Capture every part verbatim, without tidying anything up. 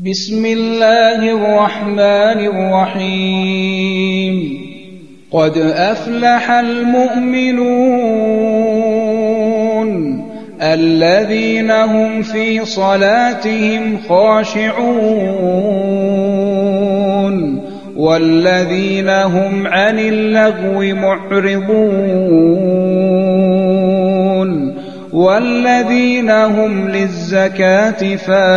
بسم الله الرحمن الرحيم قد أفلح المؤمنون الذين هم في صلاتهم خاشعون والذين هم عن اللغو معرضون والذين هم للزكاة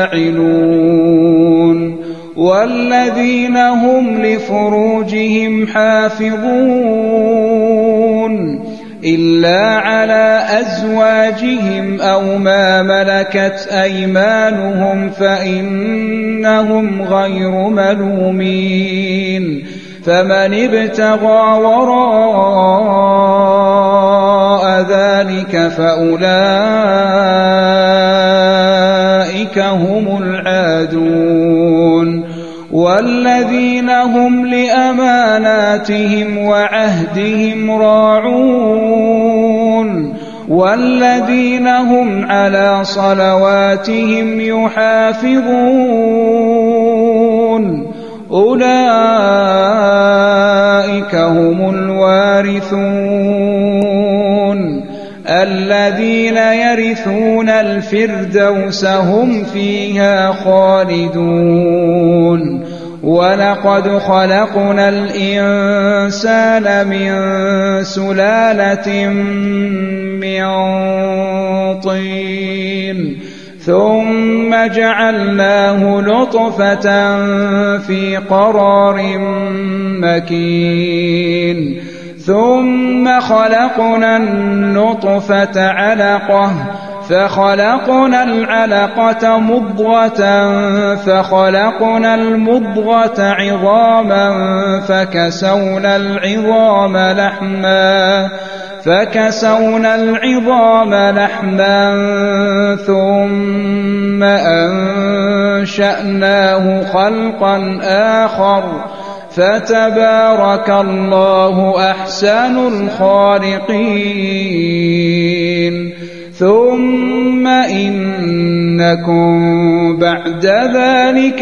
فاعلون والذين هم لفروجهم حافظون إلا على أزواجهم أو ما ملكت أيمانهم فإنهم غير ملومين فمن ابتغى وراء ذلك فأولئك هم العادون والذين هم لأماناتهم وعهدهم راعون والذين هم على صلواتهم يحافظون أولئك هم الوارثون الذين يرثون الفردوس هم فيها خالدون ولقد خلقنا الإنسان من سلالة من طين ثم جعلناه نطفة في قرار مكين ثم خلقنا النطفة علقة فخلقنا العلقة مضغة فخلقنا المضغة عظاما فكسونا العظام لحما فكسونا العظام لحما ثم أنشأناه خلقا آخر فتبارك الله أحسن الخالقين ثم إنكم بعد ذلك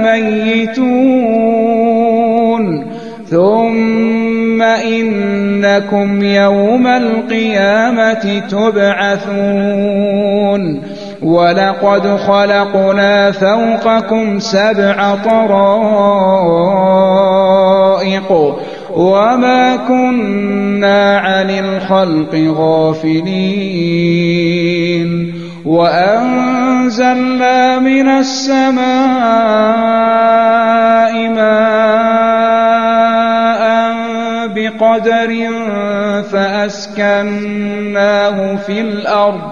لميتون ثم إنكم يوم القيامة تبعثون ولقد خلقنا فوقكم سبع طرائق وما كنا عن الخلق غافلين وأنزلنا من السماء ماء بقدر فأسكناه في الأرض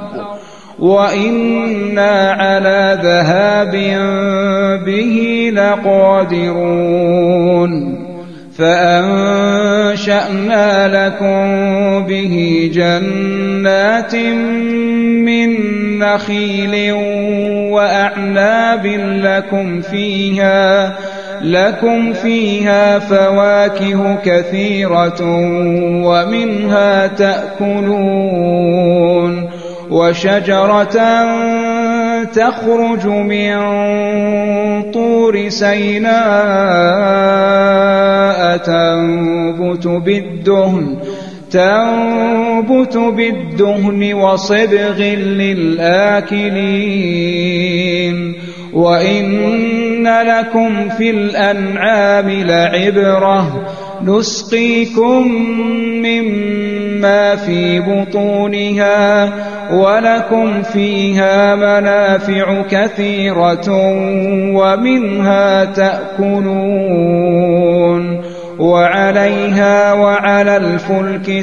وإنا على ذهاب به لقادرون فأنشأنا لكم به جنات من نخيل وأعناب لكم فيها لكم فيها فواكه كثيرة ومنها تأكلون وشجرة تخرج من طور سيناء تنبت بالدهن تنبت بالدهن وصبغ للآكلين وإن لكم في الأنعام لعبرة نسقيكم مما في بطونها ولكم فيها منافع كثيرة ومنها تأكلون وعليها وعلى الفلك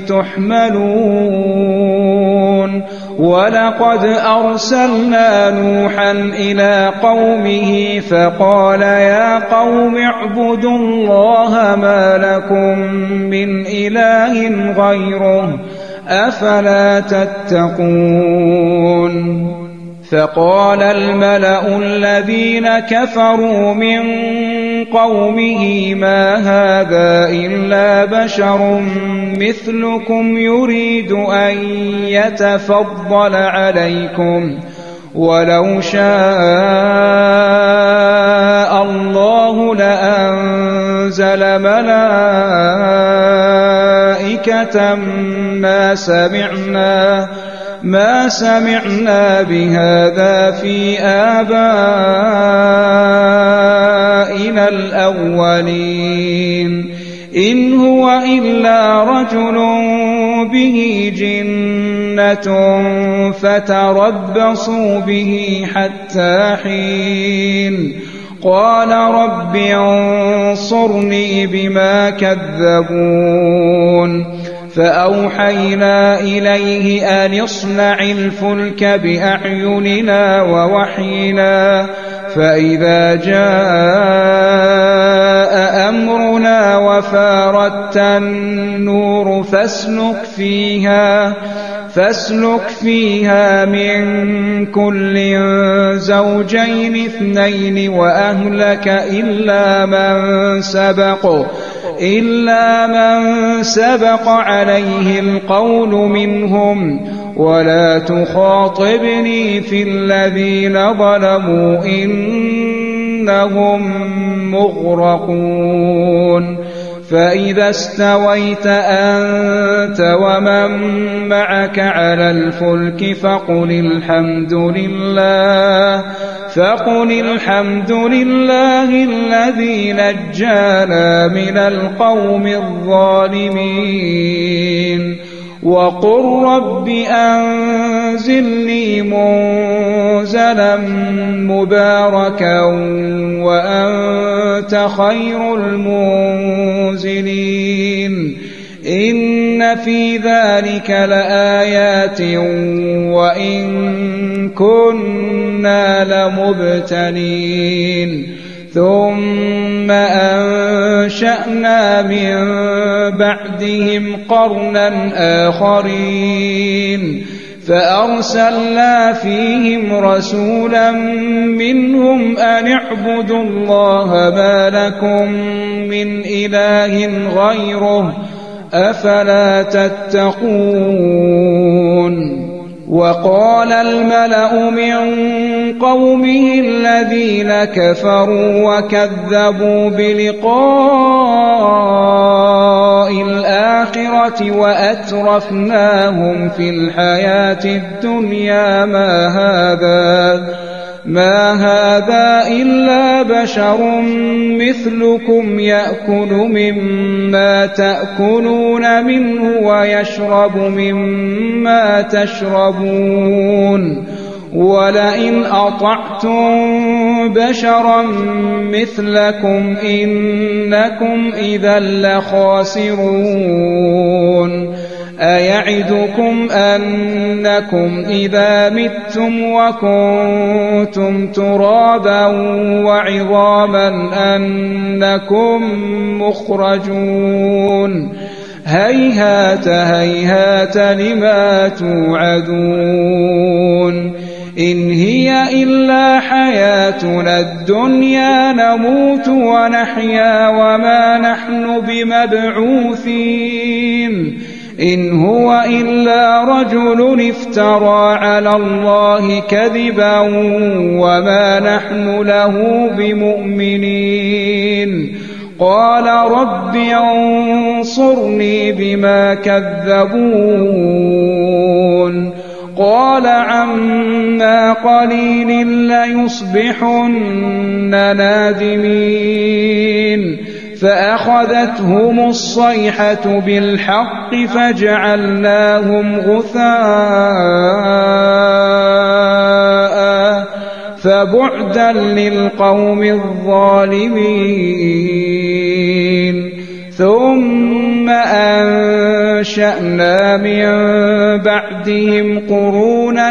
تحملون ولقد أرسلنا نوحا إلى قومه فقال يا قوم اعبدوا الله ما لكم من إله غيره أفلا تتقون فقال الملأ الذين كفروا من قومه ما هذا إلا بشر مثلكم يريد أن يتفضل عليكم ولو شاء أنزل ملائكة ما سمعنا ما سمعنا بهذا في آبائنا الأولين إن هو إلا رجل به جنة فتربصوا به حتى حين قال رب انصرني بما كذبون فأوحينا إليه أن اصنع الفلك بأعيننا ووحينا فإذا جاء أمرنا وفاردت النور فاسلك فيها فاسلك فيها من كل زوجين اثنين وأهلك إلا من سبق إلا من سبق عليه القول منهم ولا تخاطبني في الذين ظلموا إنهم مغرقون فإذا استويت أنت ومن معك على الفلك فقل الحمد لله فقل الحمد لله الذي نجانا من القوم الظالمين وقل رب أنزلني منزلا مباركا وأنت خير المنزلين إن في ذلك لآيات وإن كنا لمبتلين ثم أنشأنا من بعدهم قرنا آخرين فأرسلنا فيهم رسولا منهم أن اعبدوا الله ما لكم من إله غيره أفلا تتقون وقال الملأ من قومه الذين كفروا وكذبوا بلقاء الآخرة وأترفناهم في الحياة الدنيا ما هذا ما هذا إلا بشر مثلكم يأكل مما تأكلون منه ويشرب مما تشربون ولئن أطعتم بشرا مثلكم إنكم إذا لخاسرون أيعدكم أنكم إذا متم وكنتم ترابا وعظاما أنكم مخرجون هيهات هيهات لما توعدون إن هي إلا حياتنا الدنيا نموت ونحيا وما نحن بمبعوثين إن هو إلا رجل افترى على الله كذبا وما نحن له بمؤمنين قال رب انصرني بما كذبون قال عما قليل ليصبحن نادمين فأخذتهم الصيحة بالحق فجعلناهم غثاء فبعدا للقوم الظالمين ثم أنشأنا من بعدهم قرونا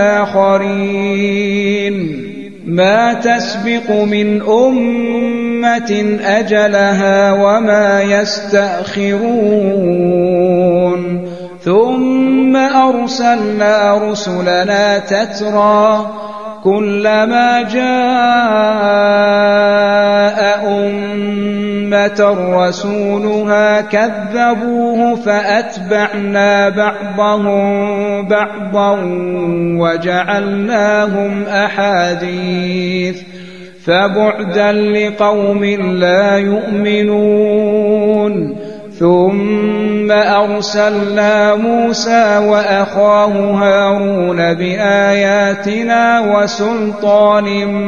آخرين ما تسبق من أمة أجلها وما يستأخرون ثم أرسلنا رسلنا تترى كلما جاء أمة رسولها كذبوه فأتبعنا بعضهم بعضا وجعلناهم أحاديث فبعدا لقوم لا يؤمنون ثم أرسلنا موسى وأخاه هارون بآياتنا وسلطان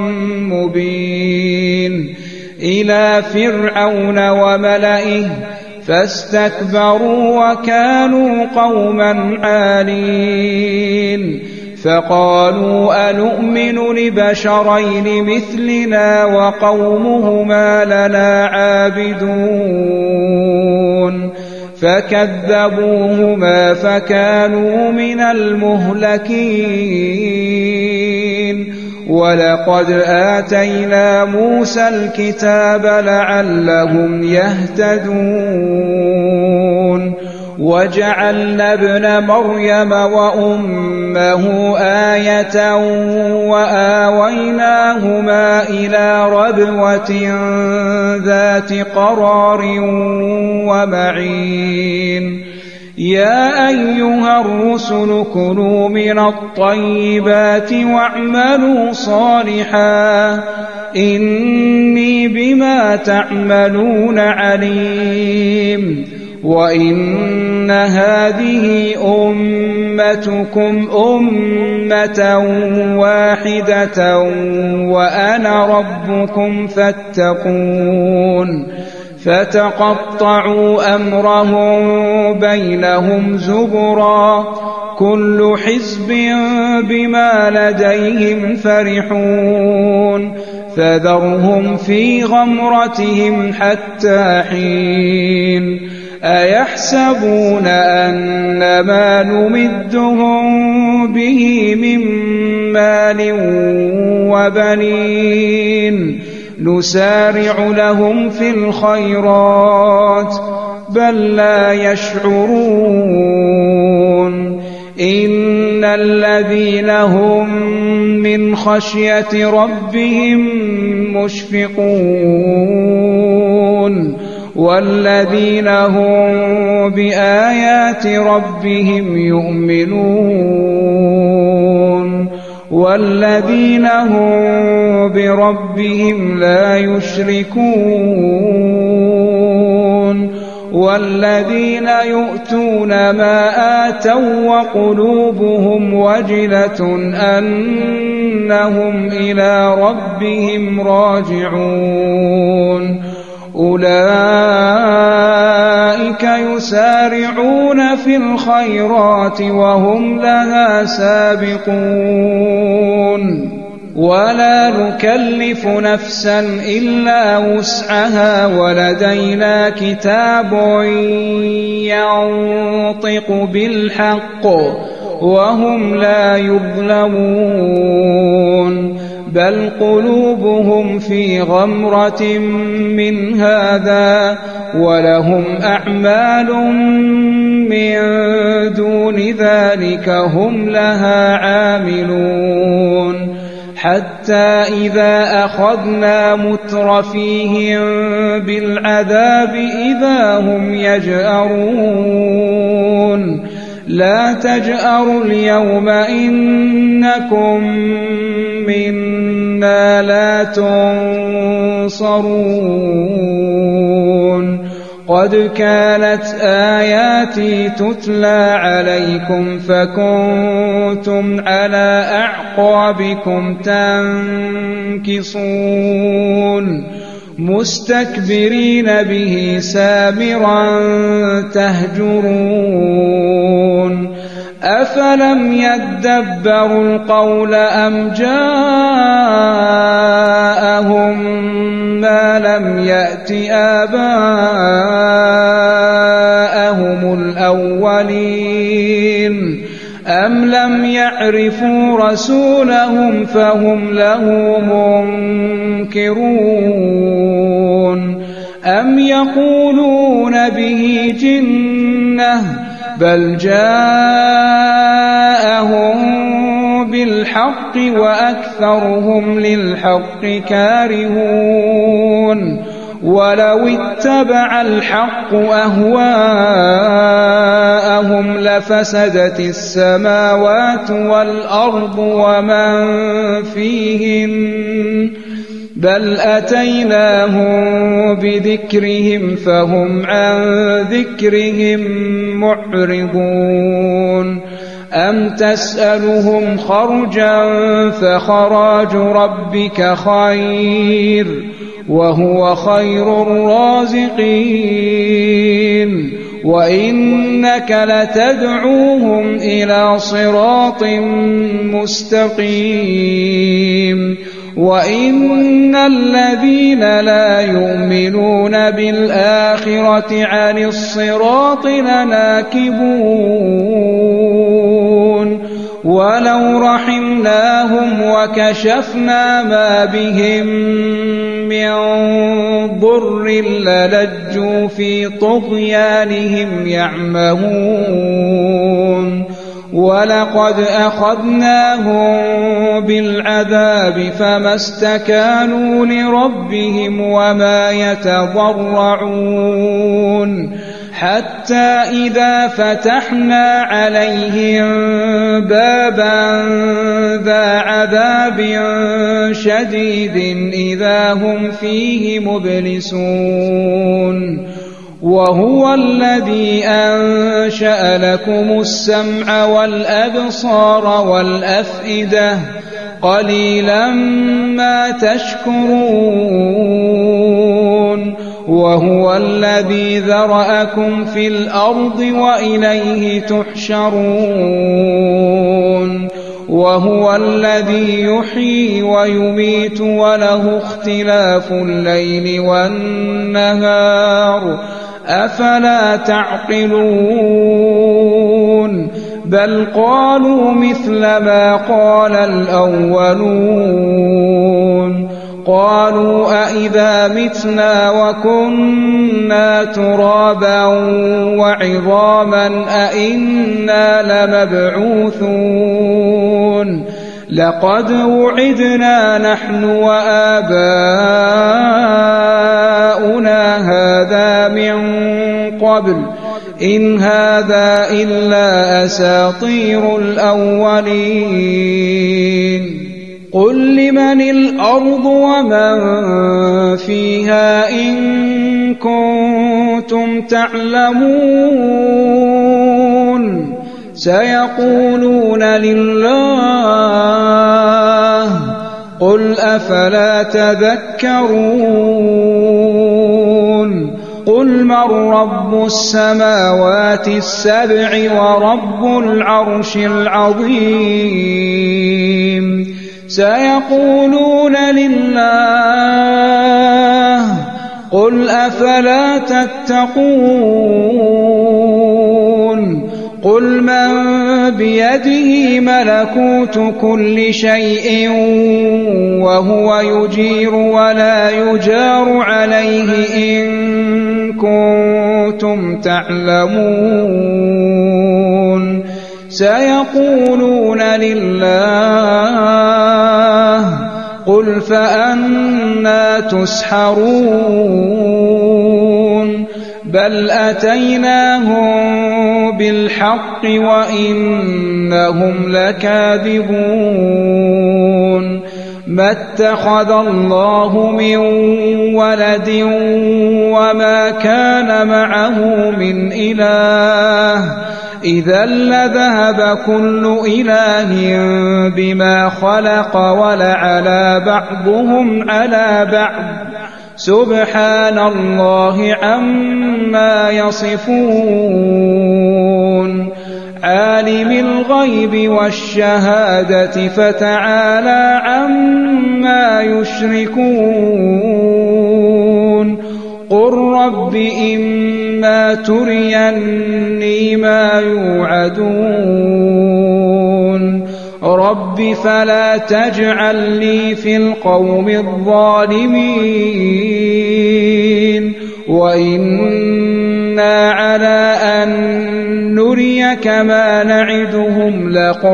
مبين إلى فرعون وملئه فاستكبروا وكانوا قوما عالين فقالوا أنؤمن لبشرين مثلنا وقومهما لنا عابدون فكذبوهما فكانوا من المهلكين ولقد آتينا موسى الكتاب لعلهم يهتدون وجعلنا ابن مريم وأمه آية وآويناهما إلى ربوة ذات قرار ومعين يا أيها الرسل كلوا من الطيبات واعملوا صالحا إني بما تعملون عليم وإن هذه أمتكم أمة واحدة وأنا ربكم فاتقون فتقطعوا أمرهم بينهم زبرا كل حزب بما لديهم فرحون فذرهم في غمرتهم حتى حين أيحسبون أن ما نمدهم به من مال وبنين نسارع لهم في الخيرات بل لا يشعرون إن الذين هم من خشية ربهم مشفقون والذين هم بآيات ربهم يؤمنون والذين هم بربهم لا يشركون والذين يؤتون ما آتوا وقلوبهم وجلة أنهم إلى ربهم راجعون أولئك يسارعون في الخيرات وهم لها سابقون ولا نكلف نفسا إلا وسعها ولدينا كتاب ينطق بالحق وهم لا يظلمون بل قلوبهم في غمرة من هذا ولهم أعمال من دون ذلك هم لها عاملون حتى إذا أخذنا مترفيهم بالعذاب إذا هم يجأرون لا تجأروا اليوم إنكم منا لا تنصرون قد كانت آياتي تتلى عليكم فكنتم على أعقابكم تنكصون مستكبرين به سامرا تهجرون أفلم يدبروا القول أم جاءهم ما لم يأت آباءهم الأولين أم لم يعرفوا رسولهم فهم له منكرون أم يقولون به جنة بل جاءهم بالحق وأكثرهم للحق كارهون ولو اتبع الحق أهواءهم لفسدت السماوات والأرض ومن فيهن بل أتيناهم بذكرهم فهم عن ذكرهم معرضون أم تسألهم خرجا فخراج ربك خير وهو خير الرازقين وإنك لتدعوهم إلى صراط مستقيم وإن الذين لا يؤمنون بالآخرة عن الصراط لناكبون ولو رحمناهم وكشفنا ما بهم من ضر للجوا في طغيانهم يعمهون ولقد أخذناهم بالعذاب فما استكانوا لربهم وما يتضرعون حتى إذا فتحنا عليهم بابا ذا عذاب شديد إذا هم فيه مبلسون وهو الذي أنشأ لكم السمع والأبصار والأفئدة قليلا ما تشكرون وهو الذي ذرأكم في الأرض وإليه تحشرون وهو الذي يحيي ويميت وله اختلاف الليل والنهار أفلا تعقلون بل قالوا مثل ما قال الأولون قالوا أئذا متنا وكنا ترابا وعظاما أئنا لمبعوثون لقد وعدنا نحن وآباؤنا هذا من قبل إن هذا إلا أساطير الأولين قل لمن الأرض ومن فيها إن كنتم تعلمون سيقولون لله قل أفلا تذكرون قل من رب السماوات السبع ورب العرش العظيم سيقولون لله قل أفلا تتقون قل من بيده ملكوت كل شيء وهو يجير ولا يجار عليه إن كنتم تعلمون سيقولون لله قل فأنى تسحرون بل أتيناهم بالحق وإنهم لكاذبون ما اتخذ الله من ولد وما كان معه من إله إذا لذهب كل إله بما خلق ولعلى بعضهم على بعض سبحان الله عما يصفون عالم الغيب والشهادة فتعالى عما يشركون قل رب إما تريني ما يوعدون رب فلا تجعل لي في القوم الظالمين وإنا على أن نريك ما نعدهم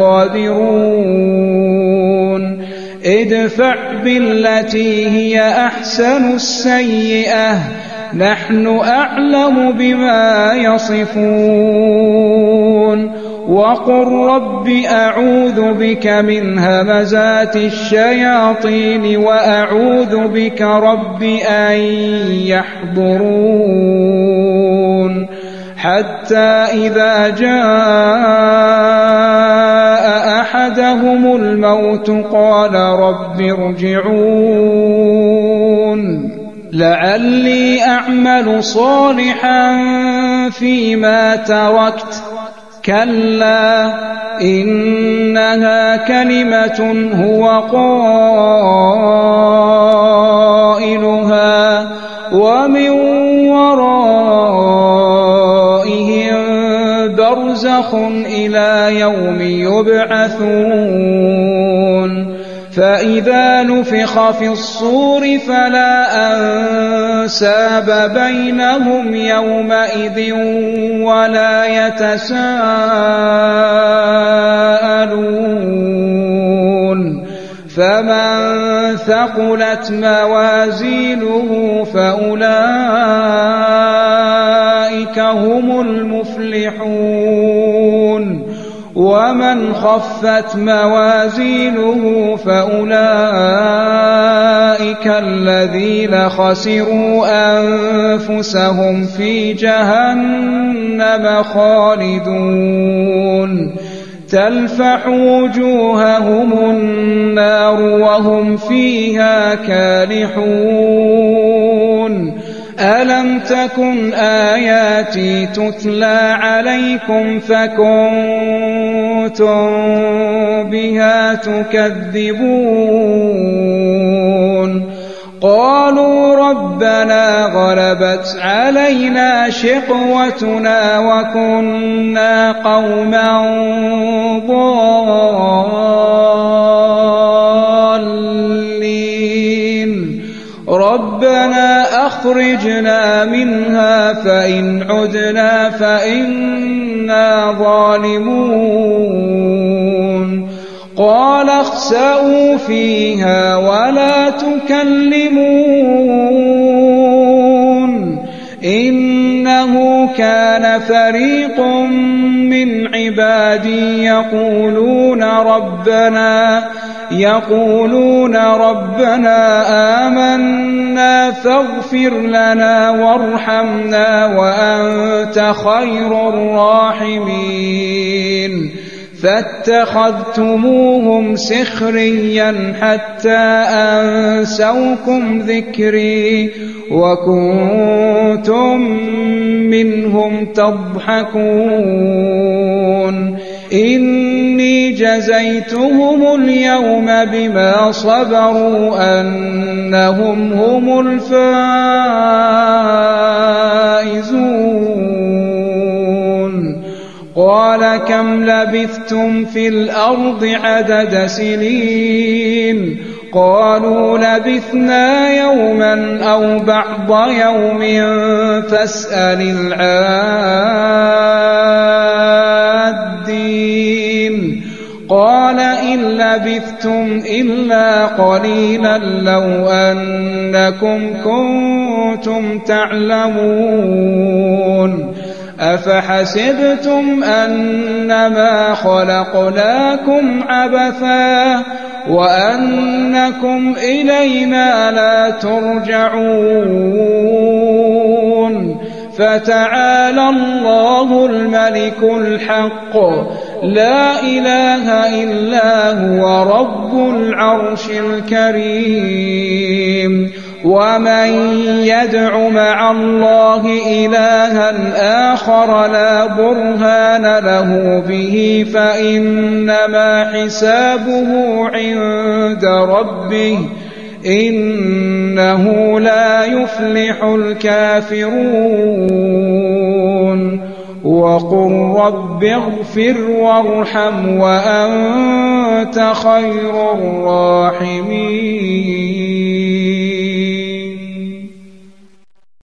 لقادرون ادفع بالتي هي أحسن السيئة نحن أعلم بما يصفون وقل رب أعوذ بك من همزات الشياطين وأعوذ بك رب أن يحضرون حتى إذا جاء أحدهم الموت قال رب ارجعون لعلي أعمل صالحا فيما تركت كلا إنها كلمة هو قائلها ومن ورائهم برزخ إلى يوم يبعثون فإذا نفخ في الصور فلا أنساب بينهم يومئذ ولا يتساءلون فمن ثقلت موازينه فأولئك هم المفلحون ومن خفت موازينه فأولئك الذين خسروا أنفسهم في جهنم خالدون تلفح وجوههم النار وهم فيها كالحون ألم تكن آياتي تتلى عليكم فكنتم بها تكذبون قالوا ربنا غلبت علينا شقوتنا وكنا قوما ضالين ربنا أخرجنا منها فإن عدنا فإنا ظالمون قال اخسئوا فيها ولا تكلمون إنه كان فريق من عبادي يقولون ربنا يقولون ربنا آمنا فاغفر لنا وارحمنا وأنت خير الراحمين فاتخذتموهم سخريا حتى أنسوكم ذكري وكنتم منهم تضحكون إني جزيتهم اليوم بما صبروا أنهم هم الفائزون قال كم لبثتم في الأرض عدد سنين قالوا لبثنا يوما أو بعض يوم فاسأل العادين قال إن لبثتم إلا قليلا لو أنكم كنتم تعلمون أفحسبتم أنما خلقناكم عبثا وأنكم إلينا لا ترجعون فتعالى الله الملك الحق لا إله إلا هو رب العرش الكريم ومن يدع مع الله إلها آخر لا برهان له به فإنما حسابه عند ربه إنه لا يفلح الكافرون وقل رب اغفر وارحم وأنت خير الراحمين